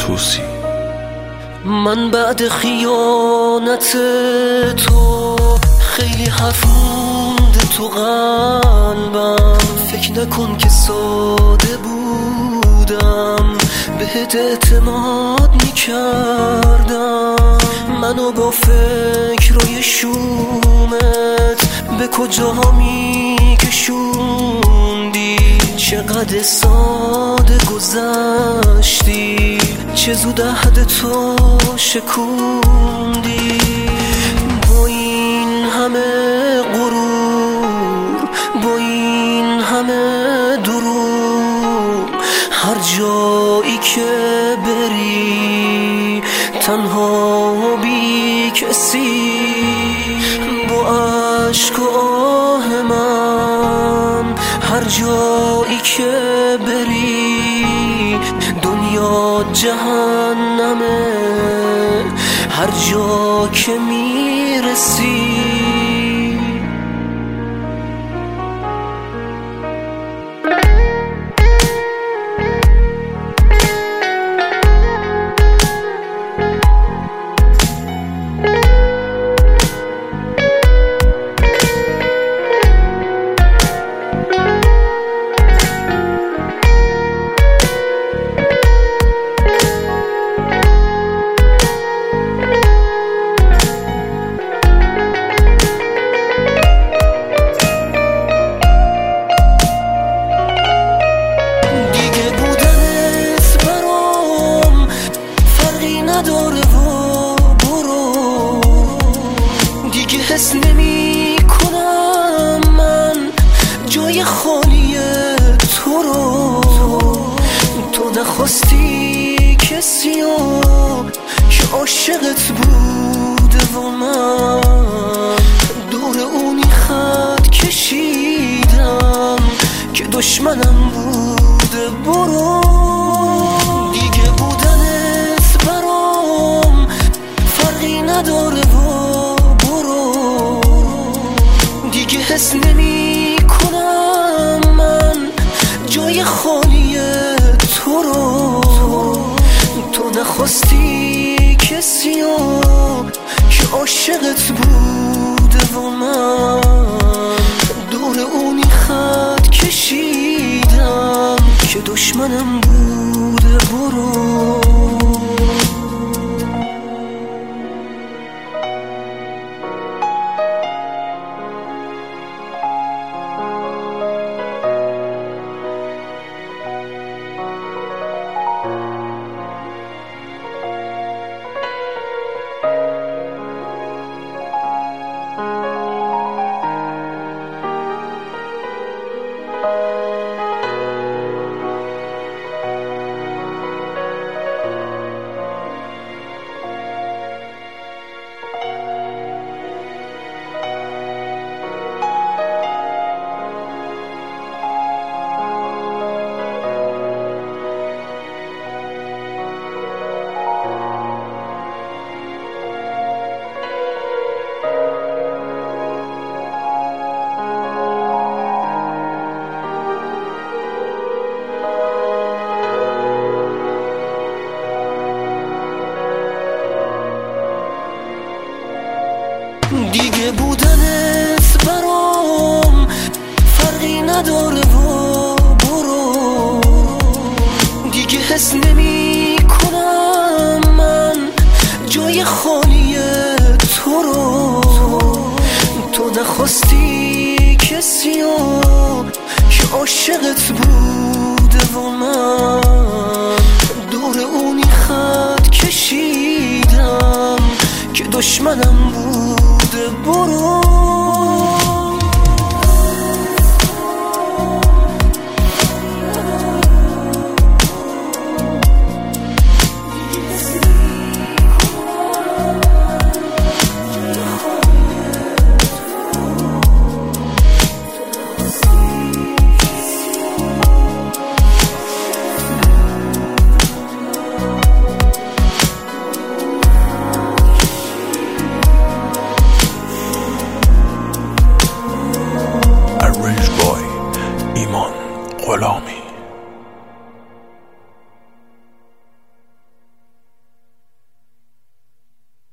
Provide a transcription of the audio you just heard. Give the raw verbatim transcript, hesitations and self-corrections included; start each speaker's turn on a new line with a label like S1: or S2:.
S1: توسی.
S2: من بعد خیانت تو خیلی حرف مونده تو قلبم، فکر نکن که ساده بودم، بهت اعتماد میکردم. منو با فکرای شومت به کجا میکشوندی، چقدر ساده گذشتی، چه زود عهد تو شکوندی. با این همه غرور، با این همه دروغ، هر جایی که بری تنها و بی کسی، با عشق و آه من هر جایی که بری دنیا جهنمه، هر جا که میرسی. حس نمی کنم من جای خالی تو رو، تو نخواستی کسی رو که عاشقت بوده و من دور اونی خط کشیدم که دشمنم بوده. برو دیگه بودنت برام فرقی نداره، حس نمی کنم من جای خالی تو رو، تو نخواستی کسی رو که عاشقت بوده و من دور اونی خط کشیدم که دشمنم بوده. برو دیگه بودنت برام فرقی نداره و برو دیگه حس نمی کنم من جای خالی تو رو، تو نخواستی کسی رو که عاشقت بوده و من دور اونی خط کشیدم که دشمنم بوده. برو
S1: غلامی.